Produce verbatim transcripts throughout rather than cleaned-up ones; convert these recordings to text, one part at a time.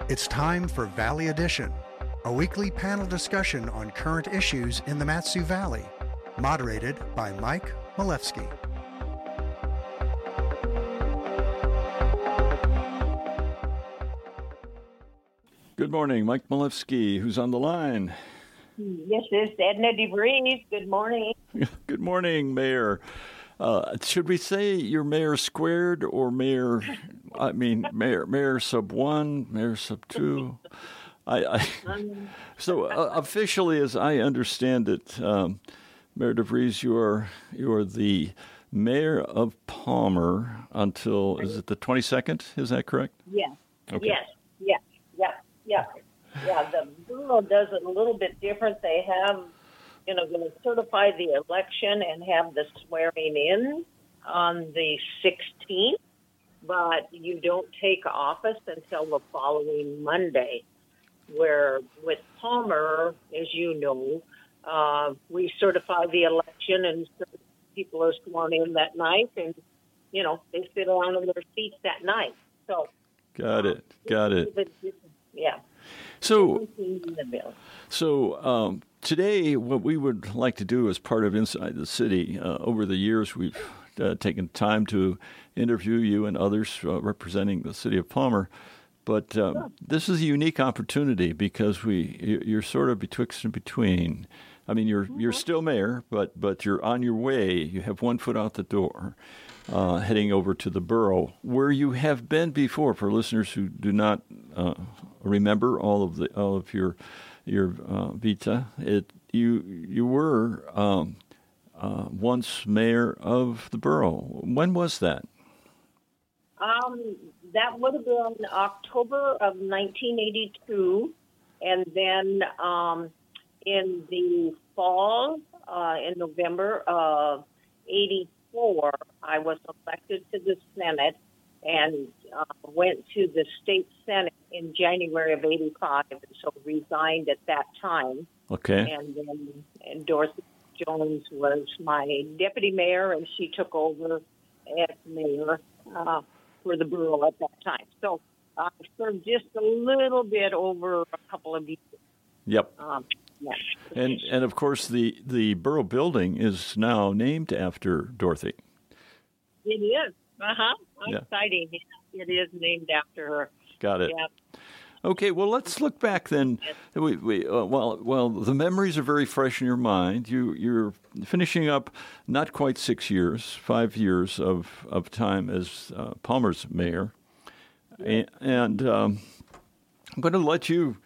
It's time for Valley Edition, a weekly panel discussion on current issues in the Mat-Su Valley, moderated by Mike Milewski. Good morning, Mike Milewski. Who's on the line? Yes, this is Edna DeVries. Good morning. Good morning, Mayor. Uh, should we say you're Mayor Squared or Mayor, I mean, Mayor Mayor Sub One, Mayor Sub Two? I, I so uh, officially, as I understand it, um, Mayor DeVries, you are you are the Mayor of Palmer until, is it the twenty-second? Is that correct? Yes. Okay. Yes. Yes. Yeah. Yeah. Yeah. The borough does it a little bit different. They have, you know, going to certify the election and have the swearing in on the sixteenth, but you don't take office until the following Monday. Where with Palmer, as you know, uh, we certify the election and people are sworn in that night, and you know they sit around in their seats that night. So, got it, got it. Yeah. So, so um, today, what we would like to do as part of Inside the City, uh, over the years, we've uh, taken time to interview you and others uh, representing the city of Palmer. But um, sure. This is a unique opportunity because we you're sort of betwixt and between. I mean, you're mm-hmm. you're still mayor, but but you're on your way. You have one foot out the door, uh, heading over to the borough where you have been before. For listeners who do not uh, remember all of the all of your your uh, vita, it you you were um, uh, once mayor of the borough. When was that? Um. That would have been October of nineteen eighty-two, and then um, in the fall, uh, in November of eighty-four, I was elected to the Senate and uh, went to the state Senate in January of eighty-five, and so resigned at that time. Okay. And then and Dorothy Jones was my deputy mayor, and she took over as mayor Uh, for the borough at that time. So I uh, served just a little bit over a couple of years. Yep. Um, yeah. And and of course the, the borough building is now named after Dorothy. It is. Uh-huh. Yeah. Exciting. It is named after her. Got it. Yeah. Okay, well, let's look back then. We, we, uh, well, well, the memories are very fresh in your mind. You, you're finishing up not quite six years, five years of, of time as uh, Palmer's mayor. And, and um, I'm going to let you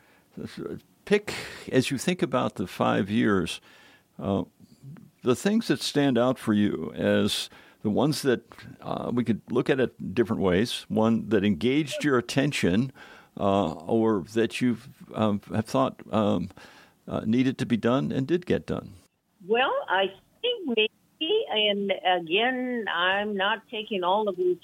pick, as you think about the five years, uh, the things that stand out for you as the ones that uh, we could look at it different ways, one that engaged your attention, Uh, or that you um, have thought um, uh, needed to be done and did get done? Well, I think maybe, and again, I'm not taking all of the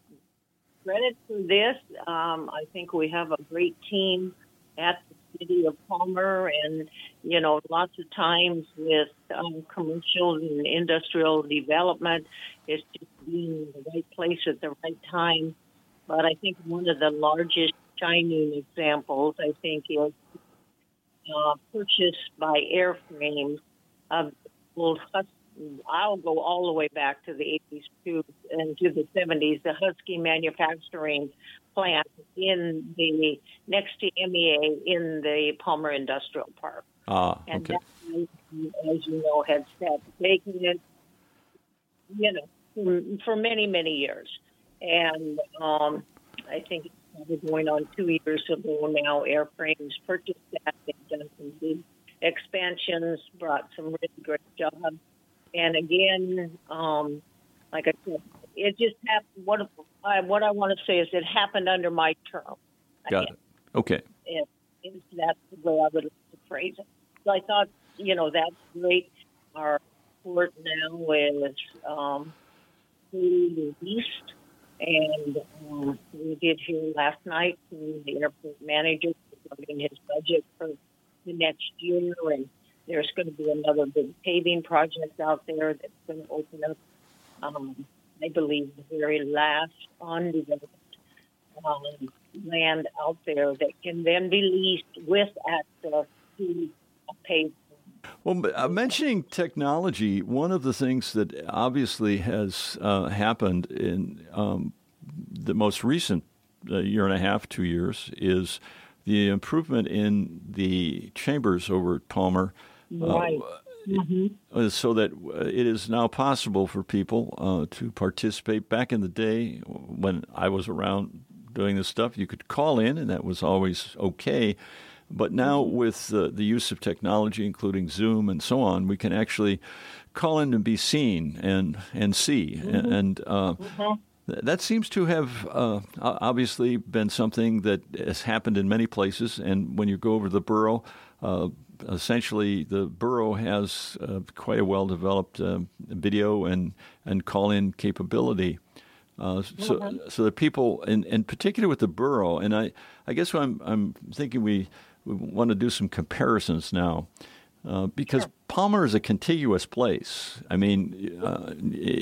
credit for this. Um, I think we have a great team at the city of Palmer, and, you know, lots of times with um, commercial and industrial development, it's just being in the right place at the right time. But I think one of the largest shining examples, I think, is uh, purchased by Airframe of old Husky. I'll go all the way back to the eighties too, and to the seventies. The Husky manufacturing plant in the next to M E A in the Palmer Industrial Park. Ah, and okay. that, as you know, had sat vacant, you know, for, for many many years, and um, I think. We're going on two years ago now. Airframes purchased that. They've done some big expansions, brought some really great jobs. And again, um, like I said, it just happened. What I, what I want to say is it happened under my term. Got it. Okay. It, it, that's the way I would like to phrase it. So I thought, you know, that's great. Our port now is um, fully leased. And um, we did hear last night from the airport manager regarding his budget for the next year, and there's going to be another big paving project out there that's going to open up, um, I believe, the very last undeveloped um, land out there that can then be leased with access to a paved. Well, uh, mentioning technology, one of the things that obviously has uh, happened in um, the most recent uh, year and a half, two years, is the improvement in the chambers over at Palmer. Right. Uh, mm-hmm. So that it is now possible for people uh, to participate. Back in the day when I was around doing this stuff, you could call in, and that was always okay. But now with uh, the use of technology, including Zoom and so on, we can actually call in and be seen and and see. Mm-hmm. And uh, mm-hmm. that seems to have uh, obviously been something that has happened in many places. And when you go over to the borough, uh, essentially the borough has uh, quite a well-developed uh, video and, and call-in capability. Uh, so, mm-hmm. so that people, in, in particular with the borough, and I, I guess what I'm, I'm thinking we, we want to do some comparisons now, uh, because sure. Palmer is a contiguous place. I mean, uh,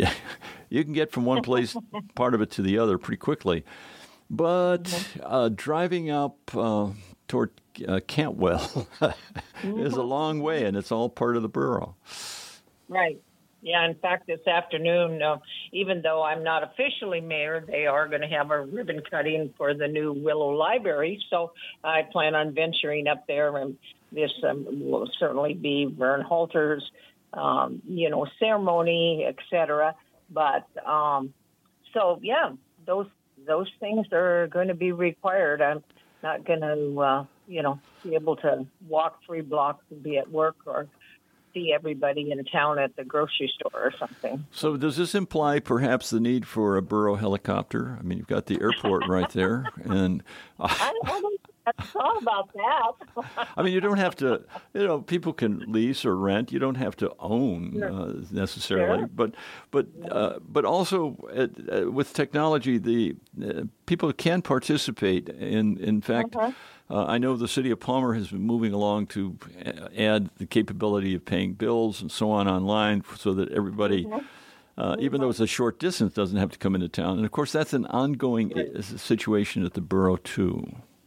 you can get from one place, part of it, to the other pretty quickly. But mm-hmm. uh, driving up uh, toward uh, Cantwell mm-hmm. is a long way, and it's all part of the borough. Right. Yeah, in fact, this afternoon, uh, even though I'm not officially mayor, they are going to have a ribbon cutting for the new Willow Library. So I plan on venturing up there, and this um, will certainly be Vern Halter's, um, you know, ceremony, et cetera. But um, so, yeah, those those things are going to be required. I'm not going to, uh, you know, be able to walk three blocks and be at work or see everybody in town at the grocery store or something. So does this imply perhaps the need for a borough helicopter? I mean, you've got the airport right there. and uh, I don't I thought about that. I mean, you don't have to, you know, people can lease or rent. You don't have to own sure. uh, necessarily. Sure. But but uh, but also uh, uh, with technology, the uh, people can participate. In, in fact, uh-huh. Uh, I know the city of Palmer has been moving along to add the capability of paying bills and so on online so that everybody, mm-hmm. uh, mm-hmm. even though it's a short distance, doesn't have to come into town. And, of course, that's an ongoing right. situation at the borough, too.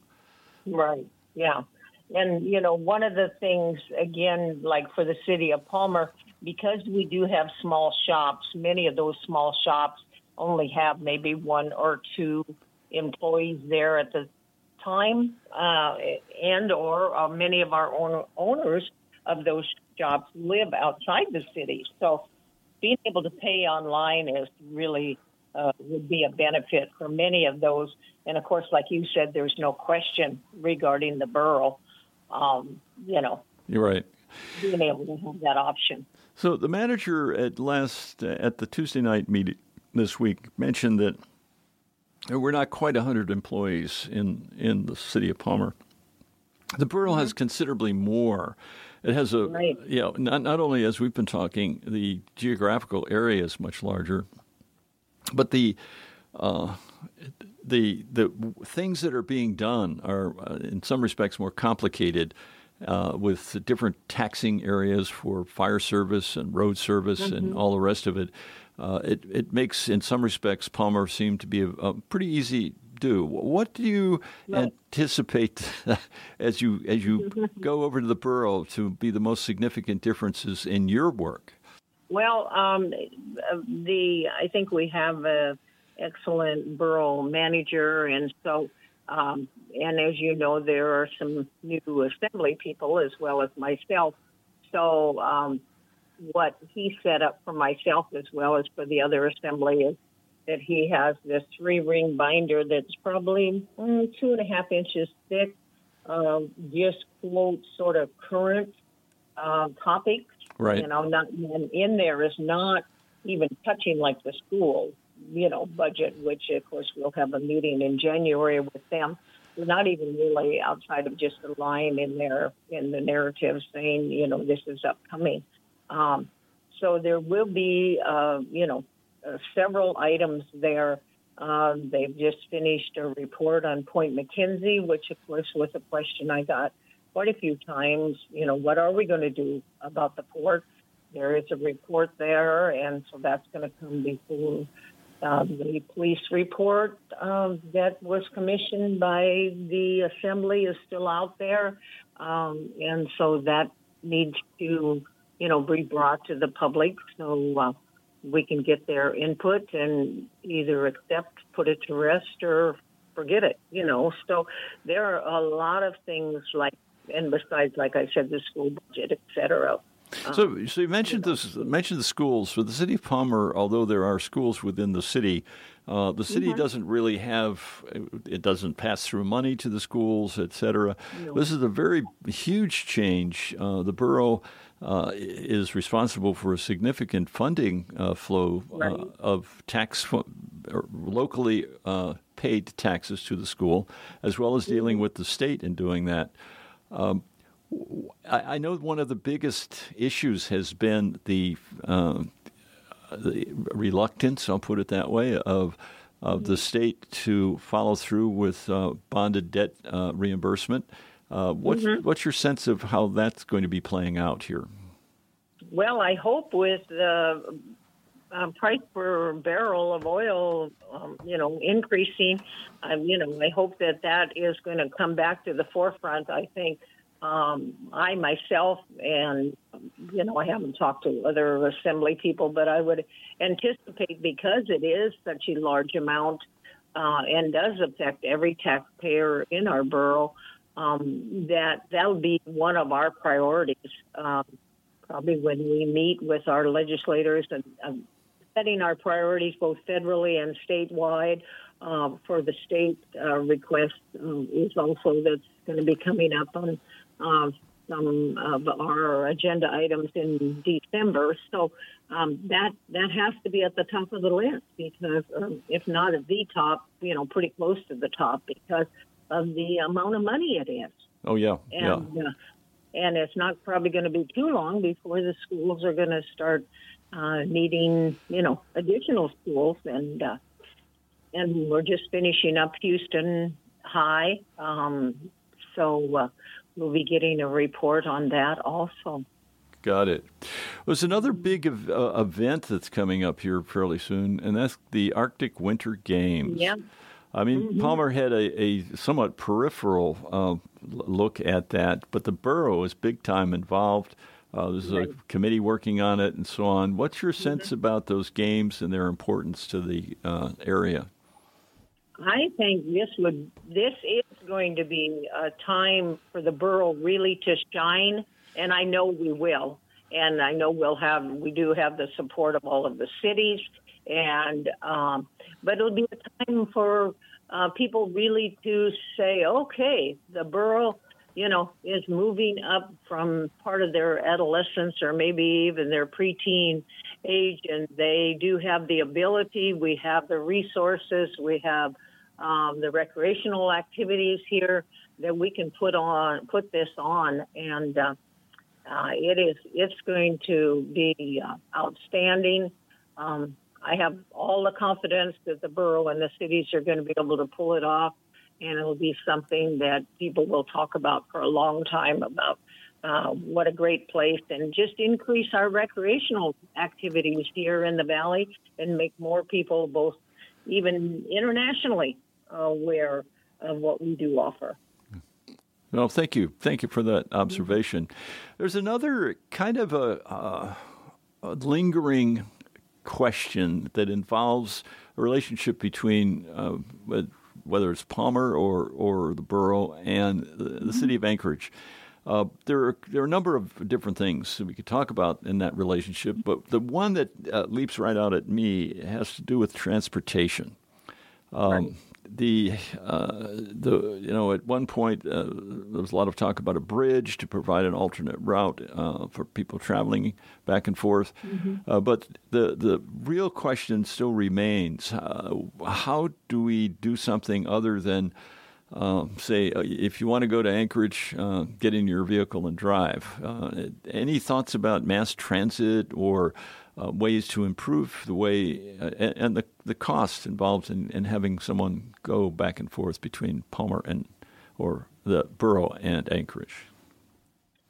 Right, yeah. And, you know, one of the things, again, like for the city of Palmer, because we do have small shops, many of those small shops only have maybe one or two employees there at the time, uh, and or uh, many of our own owners of those jobs live outside the city. So being able to pay online is really uh, would be a benefit for many of those. And of course, like you said, there's no question regarding the borough. Um, you know, you're right. Being able to have that option. So the manager at last at the Tuesday night meeting this week mentioned that we're not quite one hundred employees in, in the city of Palmer. The borough mm-hmm. has considerably more. It has a, right. you know, not, not only, as we've been talking, the geographical area is much larger, but the uh, the the things that are being done are, uh, in some respects, more complicated, uh, with different taxing areas for fire service and road service mm-hmm. and all the rest of it. Uh, it, it makes, in some respects, Palmer seem to be a, a pretty easy do. What do you right. anticipate as you as you go over to the borough to be the most significant differences in your work? Well, um, the I think we have an excellent borough manager, and so um, and as you know, there are some new assembly people as well as myself. So. Um, What he set up for myself as well as for the other assembly is that he has this three-ring binder that's probably mm, two and a half inches thick, um, just quote sort of current uh, topics. Right. You know, not and in there is not even touching like the school, you know, budget, which of course we'll have a meeting in January with them. We're not even really outside of just a line in there in the narrative saying, you know, this is upcoming. Um, so there will be, uh, you know, uh, several items there. Uh, they've just finished a report on Point McKenzie, which, of course, was a question I got quite a few times. You know, what are we going to do about the port? There is a report there, and so that's going to come before Uh, the police report uh, that was commissioned by the assembly is still out there, um, and so that needs to, you know, be brought to the public so uh, we can get their input and either accept, put it to rest, or forget it. You know, so there are a lot of things like, and besides, like I said, the school budget, et cetera. So, so you mentioned this. Mentioned the schools. For the city of Palmer, although there are schools within the city, uh, the city mm-hmm. doesn't really have. It doesn't pass through money to the schools, et cetera. No. This is a very huge change. Uh, the borough uh, is responsible for a significant funding uh, flow right. uh, of tax or locally uh, paid taxes to the school, as well as dealing mm-hmm. with the state in doing that. Um, I know one of the biggest issues has been the, uh, the reluctance, I'll put it that way, of of the state to follow through with uh, bonded debt uh, reimbursement. Uh, what's mm-hmm. what's your sense of how that's going to be playing out here? Well, I hope with the uh, price per barrel of oil, um, you know, increasing, um, you know, I hope that that is going to come back to the forefront. I think. Um, I myself, and, you know, I haven't talked to other assembly people, but I would anticipate, because it is such a large amount uh, and does affect every taxpayer in our borough, um, that that'll be one of our priorities, um, probably when we meet with our legislators and uh, setting our priorities both federally and statewide. Uh, for the state uh, request um, is also that's going to be coming up on uh, some of our agenda items in December. So um, that that has to be at the top of the list, because um, if not at the top, you know, pretty close to the top, because of the amount of money it is. Oh, yeah. And, yeah. Uh, and it's not probably going to be too long before the schools are going to start uh, needing, you know, additional schools. And uh, and we're just finishing up Houston High. Um, so uh, we'll be getting a report on that also. Got it. There's another big ev- uh, event that's coming up here fairly soon, and that's the Arctic Winter Games. Yeah. I mean, mm-hmm. Palmer had a, a somewhat peripheral uh, look at that, but the borough is big time involved. Uh, there's right. a committee working on it and so on. What's your sense mm-hmm. about those games and their importance to the uh, area? I think this would this is going to be a time for the borough really to shine, and I know we will. And I know we'll have we do have the support of all of the cities, and um, but it'll be a time for uh, people really to say, okay, the borough, you know, is moving up from part of their adolescence or maybe even their preteen age, and they do have the ability. We have the resources. We have Um, the recreational activities here that we can put on, put this on, and uh, uh, it is it's going to be uh, outstanding. Um, I have all the confidence that the borough and the cities are going to be able to pull it off, and it'll be something that people will talk about for a long time about uh, what a great place, and just increase our recreational activities here in the valley and make more people, both even internationally, aware of what we do offer. Well, thank you. Thank you for that observation. There's another kind of a, uh, a lingering question that involves a relationship between uh, whether it's Palmer or, or the borough and the, the city of Anchorage. Uh, there are there are a number of different things that we could talk about in that relationship, but the one that uh, leaps right out at me has to do with transportation. Um, right. The uh, the you know at one point uh, there was a lot of talk about a bridge to provide an alternate route uh, for people traveling back and forth, mm-hmm. uh, but the the real question still remains: uh, how do we do something other than Uh, say, uh, if you want to go to Anchorage, uh, get in your vehicle and drive. Uh, any thoughts about mass transit or uh, ways to improve the way uh, and, and the, the cost involved in, in having someone go back and forth between Palmer and or the borough and Anchorage?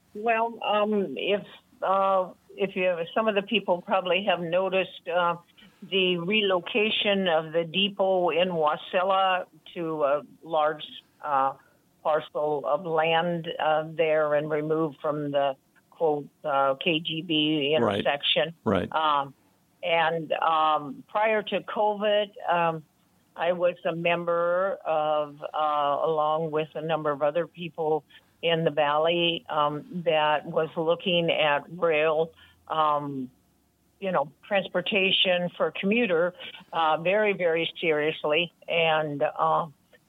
Well, um, if uh, if you have, some of the people probably have noticed uh, the relocation of the depot in Wasilla to a large uh, parcel of land uh, there and removed from the, quote, uh, K G B intersection. Right. right. Um, and um, prior to COVID, um, I was a member of, uh, along with a number of other people in the Valley, um, that was looking at rail, um, you know, transportation for commuter uh, very, very seriously. And uh,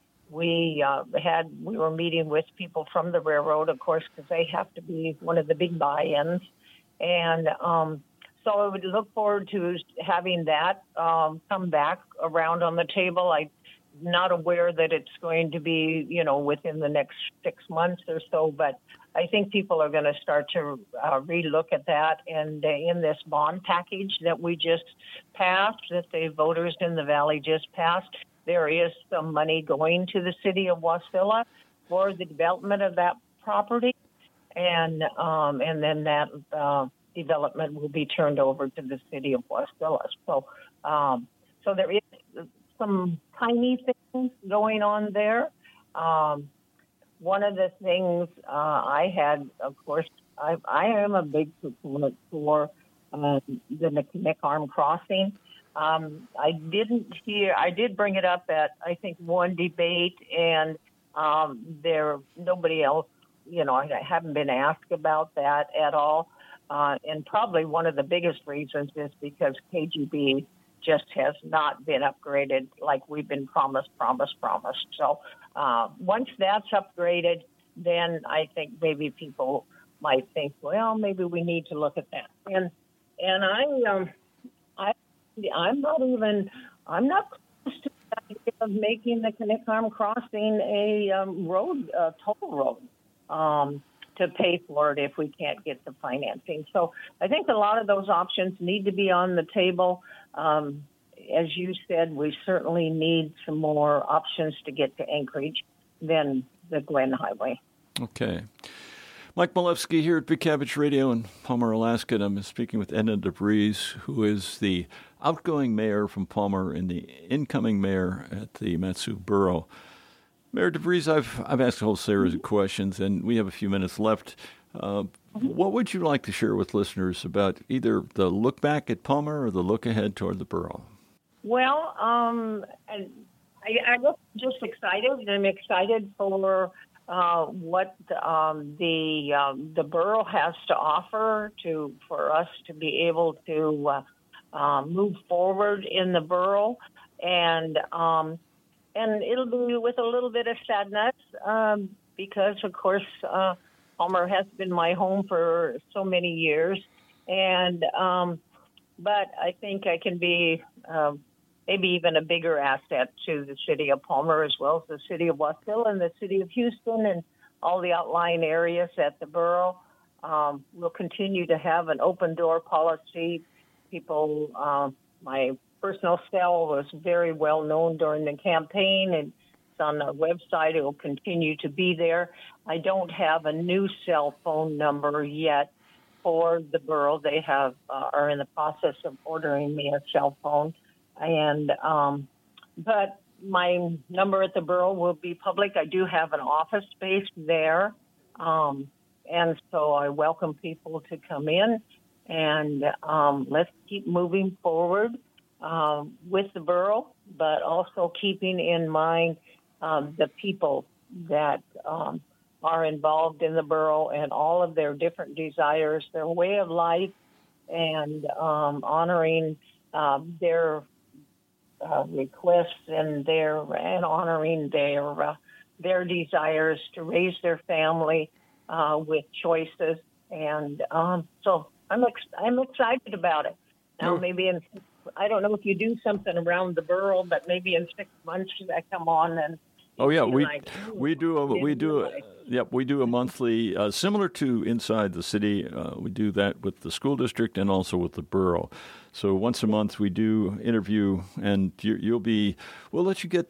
we uh, had, we were meeting with people from the railroad, of course, because they have to be one of the big buy-ins. And um, so I would look forward to having that um, come back around on the table. I'm not aware that it's going to be, you know, within the next six months or so, but I think people are going to start to uh, relook at that. And uh, in this bond package that we just passed, that the voters in the Valley just passed, there is some money going to the city of Wasilla for the development of that property. And um, and then that uh, development will be turned over to the city of Wasilla. So, um, so there is some tiny things going on there. Um, one of the things uh, I had, of course, I, I am a big proponent for uh, the Knik Arm Crossing. Um, I didn't hear, I did bring it up at, I think, one debate, and um, there, nobody else, you know, I haven't been asked about that at all. Uh, and probably one of the biggest reasons is because K G B just has not been upgraded like we've been promised, promised, promised. So uh, once that's upgraded, then I think maybe people might think, well, maybe we need to look at that. And and I, um, I, I'm not even, I'm not close to the idea of making the Knik Arm Crossing a um, road, a toll road. Um, to pay for it if we can't get the financing. So I think a lot of those options need to be on the table. Um, as you said, we certainly need some more options to get to Anchorage than the Glen Highway. Okay. Mike Milewski here at Big Cabbage Radio in Palmer, Alaska. And I'm speaking with Edna DeVries, who is the outgoing mayor from Palmer and the incoming mayor at the Mat-Su Borough. Mayor DeVries, I've I've asked a whole series of questions, and we have a few minutes left. Uh, what would you like to share with listeners about either the look back at Palmer or the look ahead toward the borough? Well, um, I, I'm just excited. I'm excited for uh, what um, the um, the borough has to offer to for us to be able to uh, uh, move forward in the borough, and um, And it'll be with a little bit of sadness um, because, of course, uh, Palmer has been my home for so many years. And um, but I think I can be uh, maybe even a bigger asset to the city of Palmer as well as the city of Wasilla and the city of Houston and all the outlying areas at the borough. Um, we'll continue to have an open door policy. People, uh, my personal cell was very well known during the campaign, and it's on the website. It will continue to be there. I don't have a new cell phone number yet for the borough. They have uh, are in the process of ordering me a cell phone, and um, but my number at the borough will be public. I do have an office space there, um, and so I welcome people to come in, and um, let's keep moving forward Um, with the borough, but also keeping in mind um, the people that um, are involved in the borough and all of their different desires, their way of life, and um, honoring uh, their uh, requests and their and honoring their uh, their desires to raise their family uh, with choices. And um, so I'm ex- I'm excited about it. Now, maybe in I don't know if you do something around the borough, but maybe in six months I come on and. Oh yeah, we like, we do a, we do a, yep we do a monthly uh, similar to Inside the City. Uh, we do that with the school district and also with the borough. So once a month we do interview, and you, you'll be we'll let you get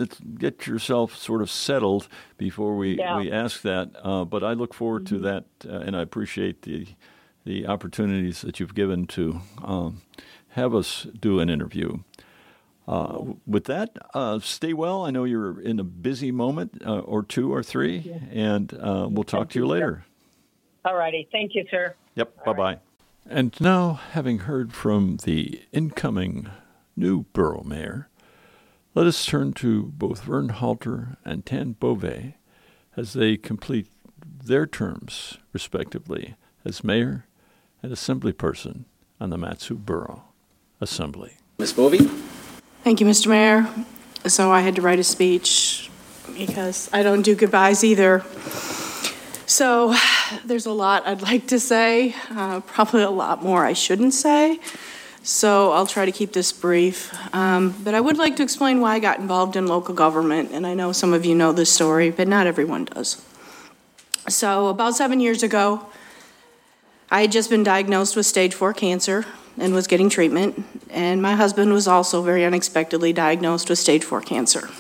get yourself sort of settled before we, yeah. we ask that. Uh, but I look forward mm-hmm. to that, uh, and I appreciate the the opportunities that you've given to. Um, have us do an interview. Uh, with that, uh, stay well. I know you're in a busy moment uh, or two or three, yeah. and uh, we'll talk Thank to you, you later. All righty. Thank you, sir. Yep. All bye-bye. right. And now, having heard from the incoming new borough mayor, let us turn to both Vern Halter and Tan Bove as they complete their terms, respectively, as mayor and assemblyperson on the Mat-Su Borough Assembly. Miz Bove? Thank you, Mister Mayor. So I had to write a speech because I don't do goodbyes either. So there's a lot I'd like to say, uh, probably a lot more I shouldn't say. So I'll try to keep this brief. Um, but I would like to explain why I got involved in local government. And I know some of you know this story, but not everyone does. So about seven years ago, I had just been diagnosed with stage four cancer and was getting treatment. And my husband was also very unexpectedly diagnosed with stage four cancer.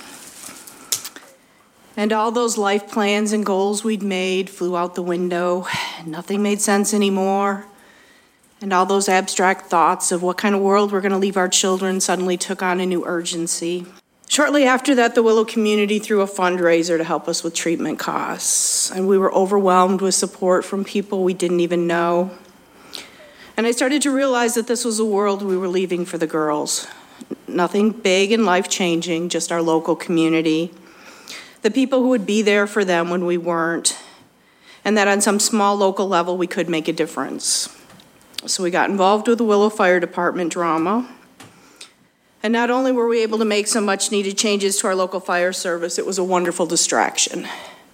And all those life plans and goals we'd made flew out the window. Nothing made sense anymore. And all those abstract thoughts of what kind of world we're going to leave our children suddenly took on a new urgency. Shortly after that, the Willow community threw a fundraiser to help us with treatment costs. And we were overwhelmed with support from people we didn't even know. And I started to realize that this was a world we were leaving for the girls. Nothing big and life-changing, just our local community. The people who would be there for them when we weren't. And that on some small local level, we could make a difference. So we got involved with the Willow Fire Department drama. And not only were we able to make some much needed changes to our local fire service, it was a wonderful distraction.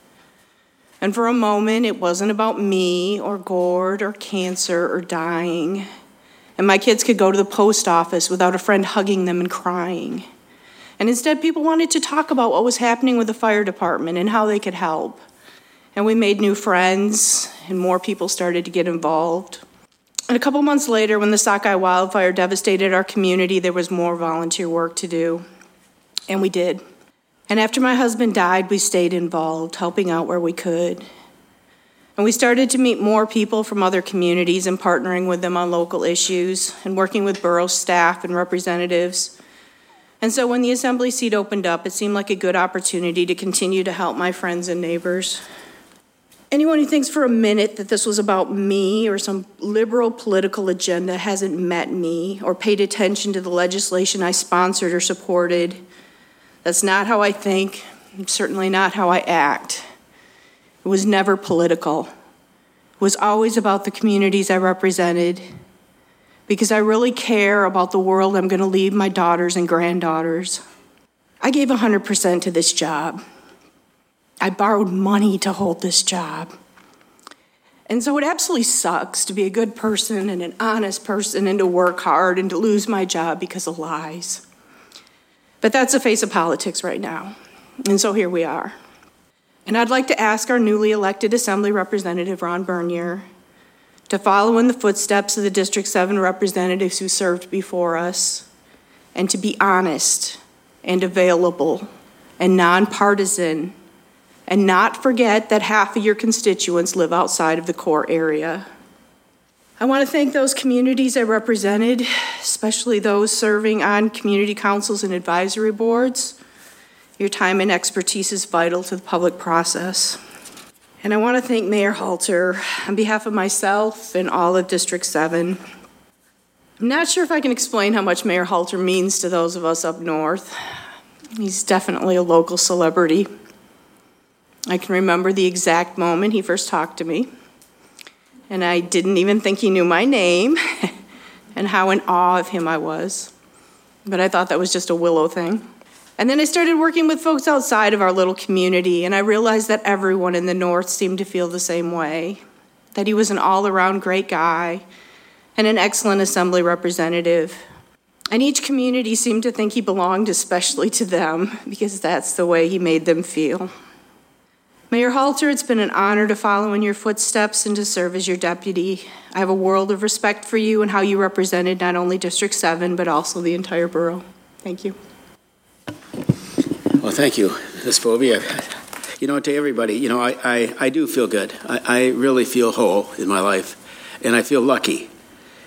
And for a moment, it wasn't about me or Gord or cancer or dying. And my kids could go to the post office without a friend hugging them and crying. And instead, people wanted to talk about what was happening with the fire department and how they could help. And we made new friends, and more people started to get involved. And a couple months later, when the Sockeye wildfire devastated our community, there was more volunteer work to do. And we did. And after my husband died, we stayed involved, helping out where we could. And we started to meet more people from other communities and partnering with them on local issues and working with borough staff and representatives. And so when the assembly seat opened up, it seemed like a good opportunity to continue to help my friends and neighbors. Anyone who thinks for a minute that this was about me or some liberal political agenda hasn't met me or paid attention to the legislation I sponsored or supported. That's not how I think, certainly not how I act. It was never political. It was always about the communities I represented, because I really care about the world I'm going to leave my daughters and granddaughters. I gave one hundred percent to this job. I borrowed money to hold this job. And so it absolutely sucks to be a good person and an honest person and to work hard and to lose my job because of lies. But that's the face of politics right now. And so here we are. And I'd like to ask our newly elected Assembly Representative Ron Bernier to follow in the footsteps of the District seven representatives who served before us and to be honest and available and nonpartisan and not forget that half of your constituents live outside of the core area. I want to thank those communities I represented, especially those serving on community councils and advisory boards. Your time and expertise is vital to the public process. And I want to thank Mayor Halter on behalf of myself and all of District seven. I'm not sure if I can explain how much Mayor Halter means to those of us up north. He's definitely a local celebrity. I can remember the exact moment he first talked to me, and I didn't even think he knew my name and how in awe of him I was. But I thought that was just a Willow thing. And then I started working with folks outside of our little community, and I realized that everyone in the North seemed to feel the same way, that he was an all-around great guy and an excellent assembly representative. And each community seemed to think he belonged especially to them because that's the way he made them feel. Mayor Halter, it's been an honor to follow in your footsteps and to serve as your deputy. I have a world of respect for you and how you represented not only District seven, but also the entire borough. Thank you. Well, thank you, Miz Bove. You know, to everybody, you know, I, I, I do feel good. I, I really feel whole in my life, and I feel lucky.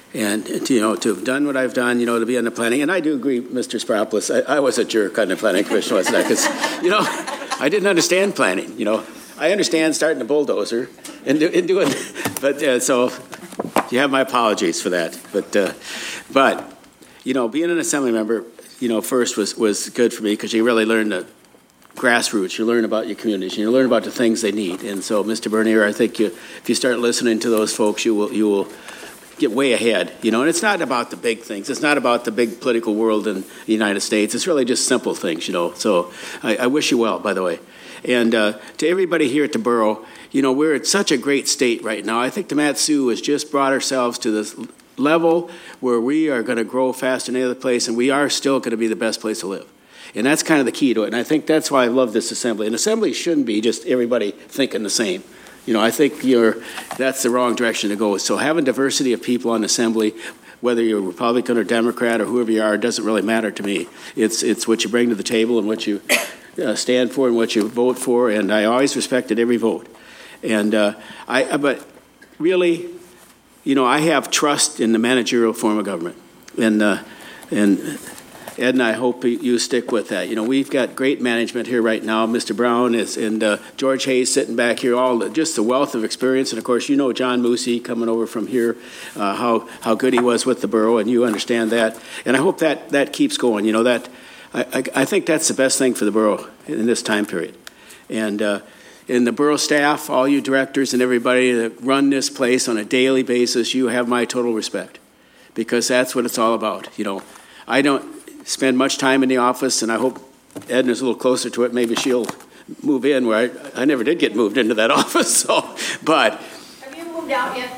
And, you know, to have done what I've done, you know, to be on the planning. And I do agree, Mister Spropoulos, I, I was a jerk on the planning commission, wasn't I? Because, you know, I didn't understand planning, you know. I understand starting a bulldozer and, do, and doing, but uh, so you have my apologies for that. But, uh, but you know, being an assembly member, you know, first was, was good for me because you really learn the grassroots. You learn about your communities. And you learn about the things they need. And so, Mister Bernier, I think you, if you start listening to those folks, you will you will get way ahead. You know, and it's not about the big things. It's not about the big political world in the United States. It's really just simple things, you know. So I, I wish you well, by the way. And uh, to everybody here at the borough, you know, we're at such a great state right now. I think the Mat-Su has just brought ourselves to this level where we are going to grow faster than any other place, and we are still going to be the best place to live. And that's kind of the key to it. And I think that's why I love this assembly. An assembly shouldn't be just everybody thinking the same. You know, I think you're, that's the wrong direction to go. So having diversity of people on assembly, whether you're Republican or Democrat or whoever you are, it doesn't really matter to me. It's, it's what you bring to the table and what you Uh, stand for and what you vote for, and I always respected every vote. And uh, I, but really, you know, I have trust in the managerial form of government, and uh, and Ed and I hope you stick with that. You know, we've got great management here right now. Mister Brown is and uh, George Hayes sitting back here, all the, just the wealth of experience, and of course, you know John Moosey coming over from here, uh, how how good he was with the borough, and you understand that. And I hope that that keeps going. You know that. I, I think that's the best thing for the borough in this time period. And uh, in the borough staff, all you directors and everybody that run this place on a daily basis, you have my total respect because that's what it's all about. You know, I don't spend much time in the office, and I hope Edna's a little closer to it. Maybe she'll move in where I, I never did get moved into that office. So, but have you moved out yet?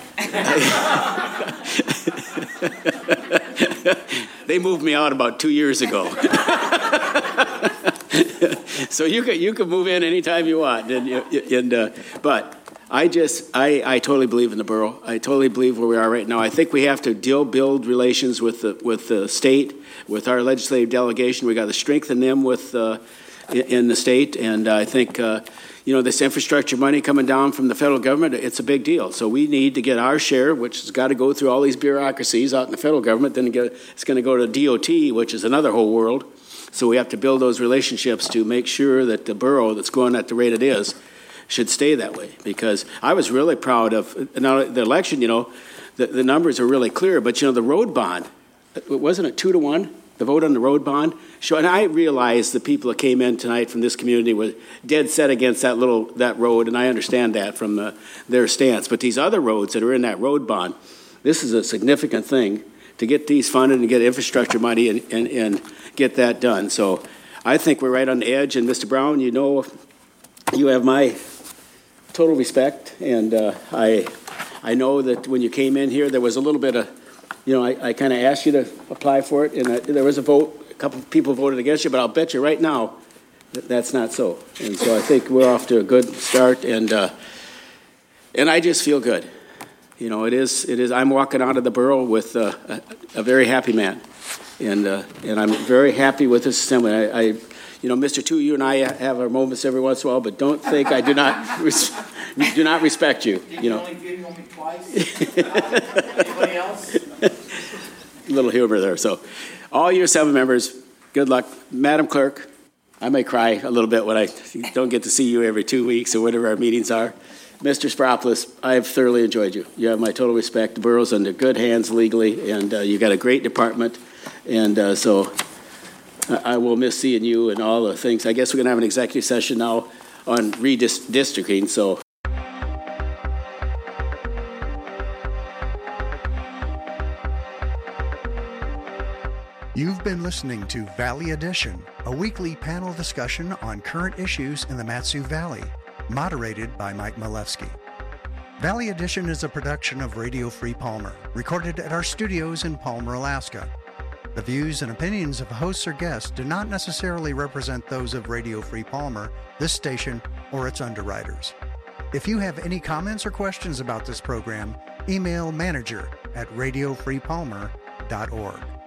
They moved me out about two years ago. So you could you could move in anytime you want. And, and uh, but I just I, I totally believe in the borough. I totally believe where we are right now. I think we have to deal build relations with the with the state, with our legislative delegation. We got to strengthen them with uh, in, in the state. And I think uh, you know this infrastructure money coming down from the federal government. It's a big deal. So we need to get our share, which has got to go through all these bureaucracies out in the federal government. Then it's going to go to D O T, which is another whole world. So we have to build those relationships to make sure that the borough that's going at the rate it is should stay that way. Because I was really proud of now the election. You know, the, the numbers are really clear. But you know, the road bond, wasn't it two to one? The vote on the road bond. And I realized the people that came in tonight from this community were dead set against that little that road, and I understand that from the, their stance. But these other roads that are in that road bond, this is a significant thing to get these funded and get infrastructure money and, and, and get that done. So I think we're right on the edge. And Mister Brown, you know, you have my total respect. And uh, I I know that when you came in here, there was a little bit of, you know, I, I kind of asked you to apply for it. And I, there was a vote. A couple of people voted against you. But I'll bet you right now that that's not so. And so I think we're off to a good start. And uh, and I just feel good. You know, it is, it is, I'm walking out of the borough with uh, a, a very happy man. And uh, and I'm very happy with this assembly. I, I, you know, Mister Tu, you and I have our moments every once in a while, but don't think I do not res- do not respect you. You, you know, only video me twice. Anybody else? A little humor there. So, all your seven members, good luck, Madam Clerk. I may cry a little bit when I don't get to see you every two weeks or whatever our meetings are. Mister Spropoulos, I have thoroughly enjoyed you. You have my total respect. The borough's under good hands legally, and uh, you got a great department. And uh, so I will miss seeing you and all the things. I guess we're going to have an executive session now on redistricting. So. You've been listening to Valley Edition, a weekly panel discussion on current issues in the Mat-Su Valley, moderated by Mike Milewski. Valley Edition is a production of Radio Free Palmer, recorded at our studios in Palmer, Alaska. The views and opinions of hosts or guests do not necessarily represent those of Radio Free Palmer, this station, or its underwriters. If you have any comments or questions about this program, email manager at radio free palmer dot org.